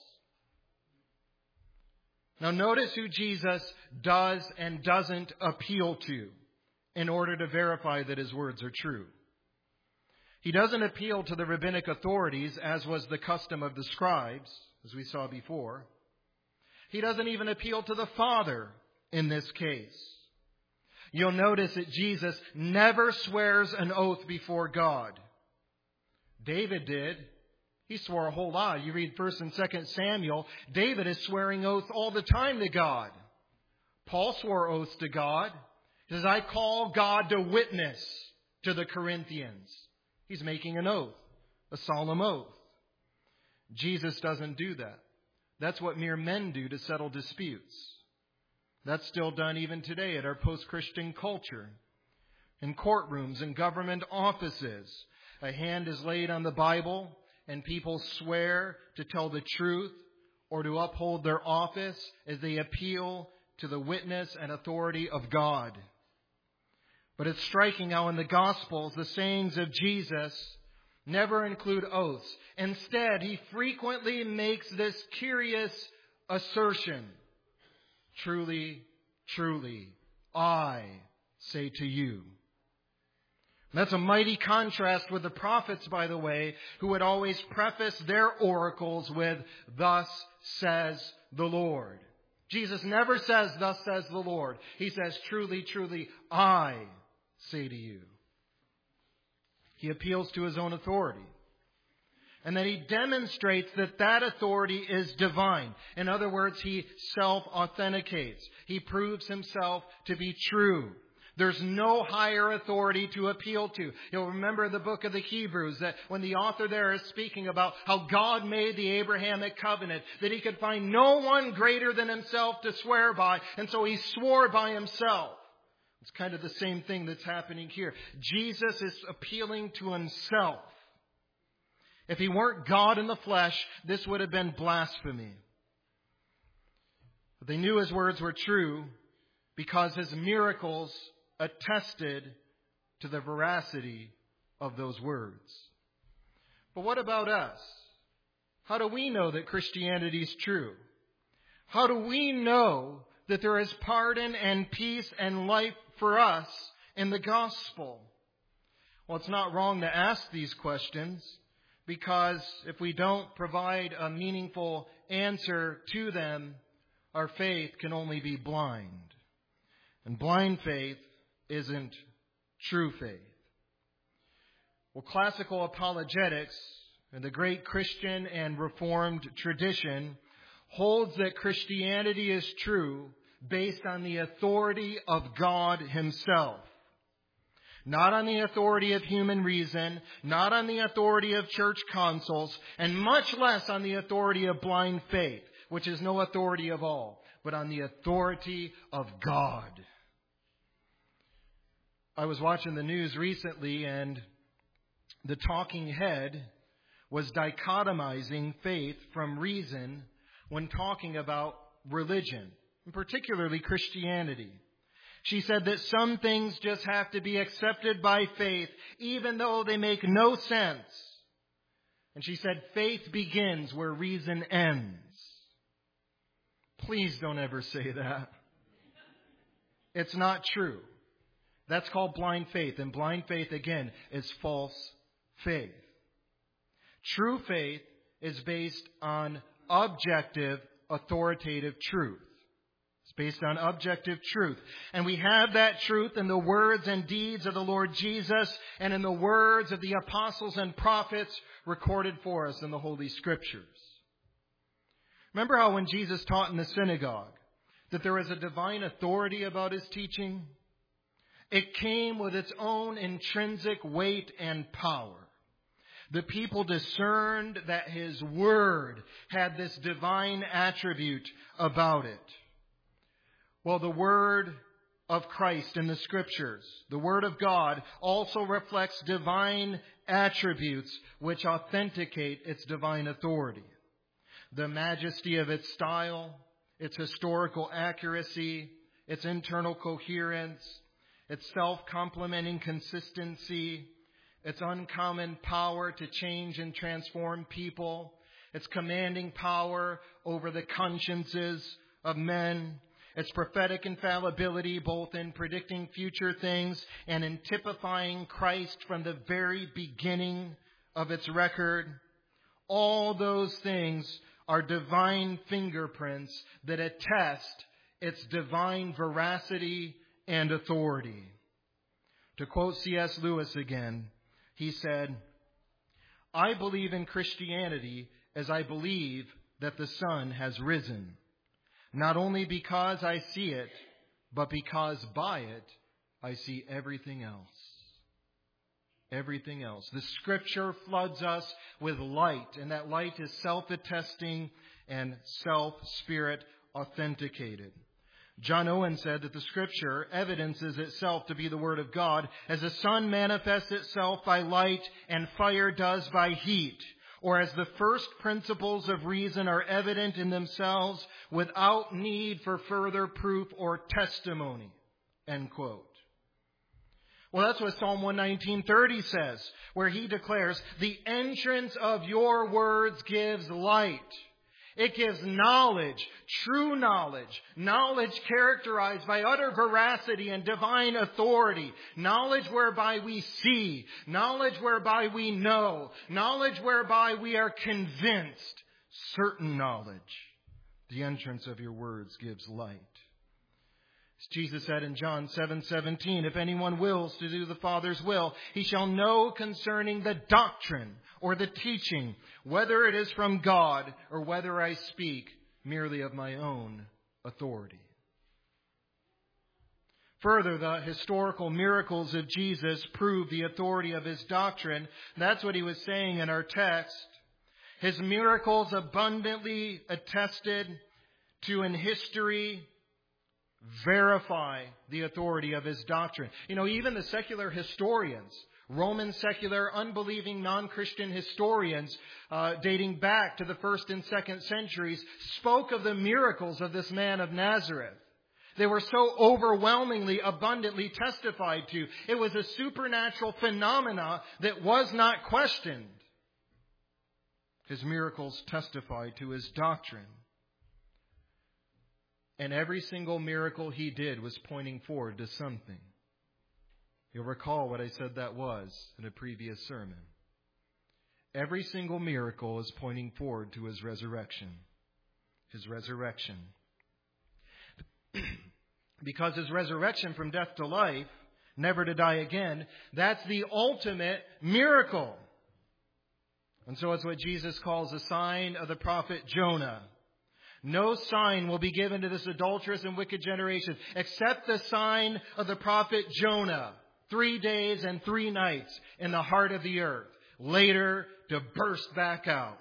Now notice who Jesus does and doesn't appeal to in order to verify that His words are true. He doesn't appeal to the rabbinic authorities, as was the custom of the scribes, as we saw before. He doesn't even appeal to the Father in this case. You'll notice that Jesus never swears an oath before God. David did. He swore a whole lot. You read 1 and 2 Samuel, David is swearing oaths all the time to God. Paul swore oaths to God. He says, I call God to witness to the Corinthians. He's making an oath, a solemn oath. Jesus doesn't do that. That's what mere men do to settle disputes. That's still done even today at our post-Christian culture. In courtrooms and government offices, a hand is laid on the Bible and people swear to tell the truth or to uphold their office as they appeal to the witness and authority of God. But it's striking how in the Gospels, the sayings of Jesus never include oaths. Instead, he frequently makes this curious assertion. Truly, truly, I say to you. And that's a mighty contrast with the prophets, by the way, who would always preface their oracles with, thus says the Lord. Jesus never says, thus says the Lord. He says, truly, truly, I say to you. He appeals to his own authority. And then he demonstrates that that authority is divine. In other words, he self-authenticates. He proves himself to be true. There's no higher authority to appeal to. You'll remember the book of the Hebrews that when the author there is speaking about how God made the Abrahamic covenant, that he could find no one greater than himself to swear by, and so he swore by himself. It's kind of the same thing that's happening here. Jesus is appealing to himself. If he weren't God in the flesh, this would have been blasphemy. But they knew his words were true because his miracles attested to the veracity of those words. But what about us? How do we know that Christianity is true? How do we know that there is pardon and peace and life for us in the gospel? Well, it's not wrong to ask these questions, because if we don't provide a meaningful answer to them, our faith can only be blind. And blind faith isn't true faith. Well, classical apologetics and the great Christian and Reformed tradition holds that Christianity is true based on the authority of God himself. Not on the authority of human reason, not on the authority of church councils, and much less on the authority of blind faith, which is no authority of all, but on the authority of God. I was watching the news recently, and the talking head was dichotomizing faith from reason when talking about religion, and particularly Christianity. She said that some things just have to be accepted by faith, even though they make no sense. And she said faith begins where reason ends. Please don't ever say that. It's not true. That's called blind faith. And blind faith, again, is false faith. True faith is based on objective, authoritative truth. It's based on objective truth. And we have that truth in the words and deeds of the Lord Jesus and in the words of the apostles and prophets recorded for us in the Holy Scriptures. Remember how when Jesus taught in the synagogue that there was a divine authority about his teaching? It came with its own intrinsic weight and power. The people discerned that his word had this divine attribute about it. Well, the word of Christ in the Scriptures, the word of God, also reflects divine attributes which authenticate its divine authority. The majesty of its style, its historical accuracy, its internal coherence, its self-complementing consistency, its uncommon power to change and transform people, its commanding power over the consciences of men, its prophetic infallibility both in predicting future things and in typifying Christ from the very beginning of its record. All those things are divine fingerprints that attest its divine veracity and authority. To quote C.S. Lewis again, he said, "I believe in Christianity as I believe that the sun has risen, not only because I see it, but because by it I see everything else." Everything else. The Scripture floods us with light, and that light is self-attesting and self-spirit authenticated. John Owen said that the Scripture evidences itself to be the Word of God as the sun manifests itself by light and fire does by heat, or as the first principles of reason are evident in themselves without need for further proof or testimony. End quote. Well, that's what Psalm 119:30 says, where he declares, "The entrance of your words gives light." It gives knowledge, true knowledge, knowledge characterized by utter veracity and divine authority, knowledge whereby we see, knowledge whereby we know, knowledge whereby we are convinced, certain knowledge. The entrance of your words gives light. As Jesus said in John 7:17, "If anyone wills to do the Father's will, he shall know concerning the doctrine or the teaching, whether it is from God or whether I speak merely of my own authority." Further, the historical miracles of Jesus prove the authority of his doctrine. That's what he was saying in our text. His miracles abundantly attested to in history verify the authority of his doctrine. Even the secular historians, Roman secular, unbelieving, non-Christian historians dating back to the 1st and 2nd centuries spoke of the miracles of this man of Nazareth. They were so overwhelmingly, abundantly testified to. It was a supernatural phenomena that was not questioned. His miracles testified to his doctrine. And every single miracle he did was pointing forward to something. You'll recall what I said that was in a previous sermon. Every single miracle is pointing forward to his resurrection. His resurrection. Because his resurrection from death to life, never to die again, that's the ultimate miracle. And so it's what Jesus calls the sign of the prophet Jonah. "No sign will be given to this adulterous and wicked generation except the sign of the prophet Jonah. 3 days and 3 nights in the heart of the earth, later to burst back out."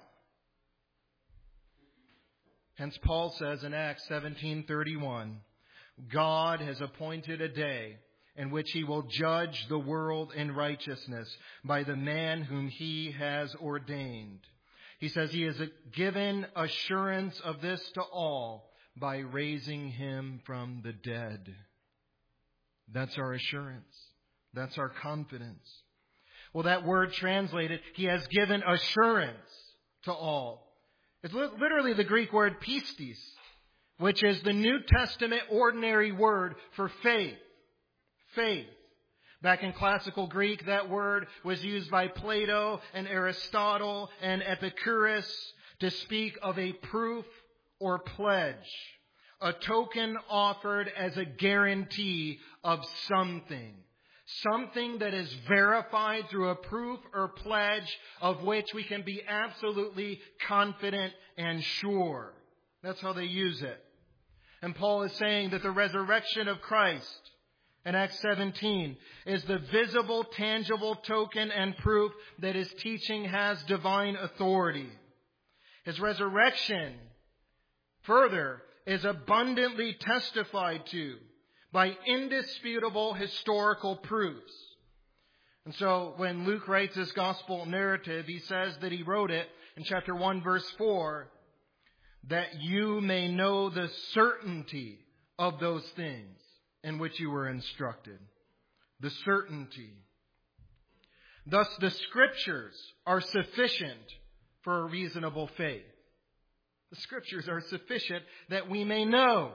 Hence Paul says in Acts 17:31, "God has appointed a day in which he will judge the world in righteousness by the man whom he has ordained." He says he has given assurance of this to all by raising him from the dead. That's our assurance. That's our confidence. Well, that word translated, he has given assurance to all. It's literally the Greek word pistis, which is the New Testament ordinary word for faith. Faith. Back in classical Greek, that word was used by Plato and Aristotle and Epicurus to speak of a proof or pledge, a token offered as a guarantee of something. Something that is verified through a proof or pledge of which we can be absolutely confident and sure. That's how they use it. And Paul is saying that the resurrection of Christ in Acts 17 is the visible, tangible token and proof that his teaching has divine authority. His resurrection, further, is abundantly testified to by indisputable historical proofs. And so when Luke writes his gospel narrative, he says that he wrote it in chapter 1, verse 4, that you may know the certainty of those things in which you were instructed. The certainty. Thus the Scriptures are sufficient for a reasonable faith. The Scriptures are sufficient that we may know.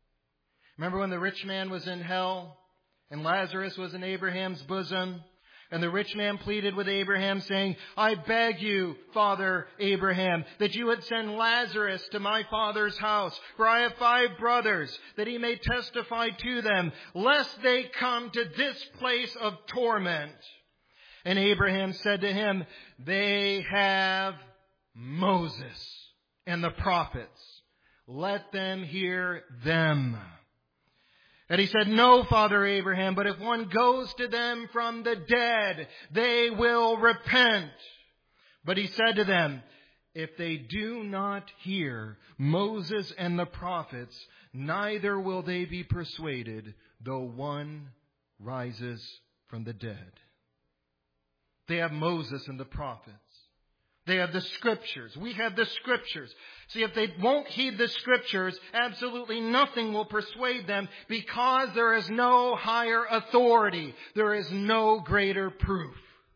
Remember when the rich man was in hell and Lazarus was in Abraham's bosom? And the rich man pleaded with Abraham, saying, I beg you, Father Abraham, that you would send Lazarus to my father's house, for I have 5 brothers, that he may testify to them, lest they come to this place of torment. And Abraham said to him, they have Moses and the prophets. Let them hear them. And he said, no, Father Abraham, but if one goes to them from the dead, they will repent. But he said to them, if they do not hear Moses and the prophets, neither will they be persuaded, though one rises from the dead. They have Moses and the prophets. They have the Scriptures. We have the Scriptures. See, if they won't heed the Scriptures, absolutely nothing will persuade them, because there is no higher authority. There is no greater proof.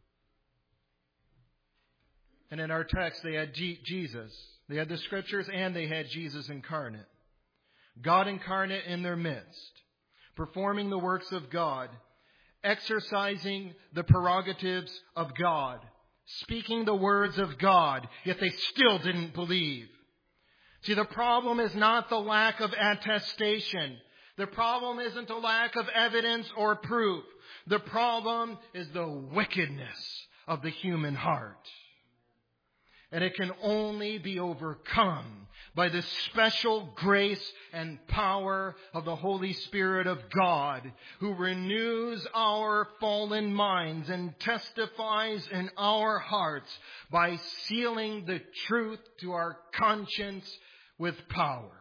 And in our text, they had Jesus. They had the Scriptures and they had Jesus incarnate. God incarnate in their midst, performing the works of God, exercising the prerogatives of God, speaking the words of God, yet they still didn't believe. See, the problem is not the lack of attestation. The problem isn't a lack of evidence or proof. The problem is the wickedness of the human heart. And it can only be overcome by the special grace and power of the Holy Spirit of God, who renews our fallen minds and testifies in our hearts by sealing the truth to our conscience with power.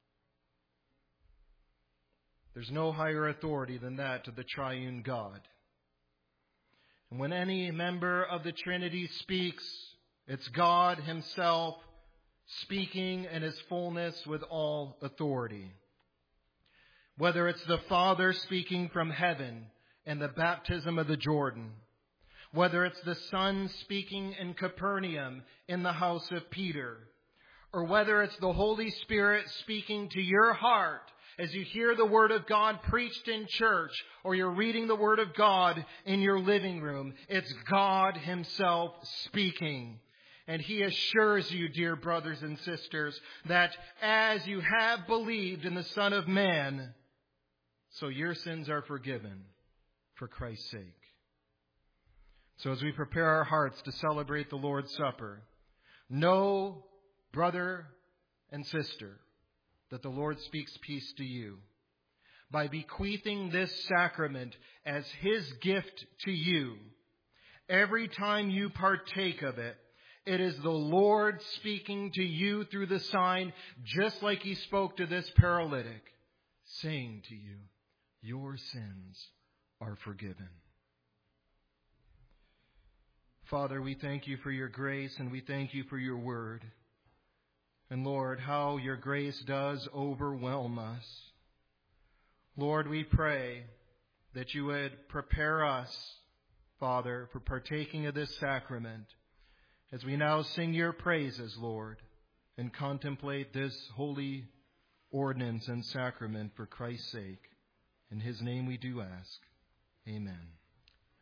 There's no higher authority than that to the triune God. And when any member of the Trinity speaks, it's God Himself speaking in His fullness with all authority. Whether it's the Father speaking from heaven in the baptism of the Jordan, whether it's the Son speaking in Capernaum in the house of Peter, or whether it's the Holy Spirit speaking to your heart as you hear the Word of God preached in church, or you're reading the Word of God in your living room, it's God Himself speaking. And He assures you, dear brothers and sisters, that as you have believed in the Son of Man, so your sins are forgiven for Christ's sake. So as we prepare our hearts to celebrate the Lord's Supper, know, brother and sister, that the Lord speaks peace to you by bequeathing this sacrament as His gift to you. Every time you partake of it, it is the Lord speaking to you through the sign, just like He spoke to this paralytic, saying to you, your sins are forgiven. Father, we thank You for Your grace, and we thank You for Your word. And Lord, how Your grace does overwhelm us. Lord, we pray that You would prepare us, Father, for partaking of this sacrament, as we now sing Your praises, Lord, and contemplate this holy ordinance and sacrament for Christ's sake. In His name we do ask. Amen.